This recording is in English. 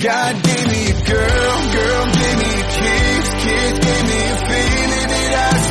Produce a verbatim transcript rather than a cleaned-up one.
God gave me a girl, girl gave me a kiss, kiss gave me a feeling that I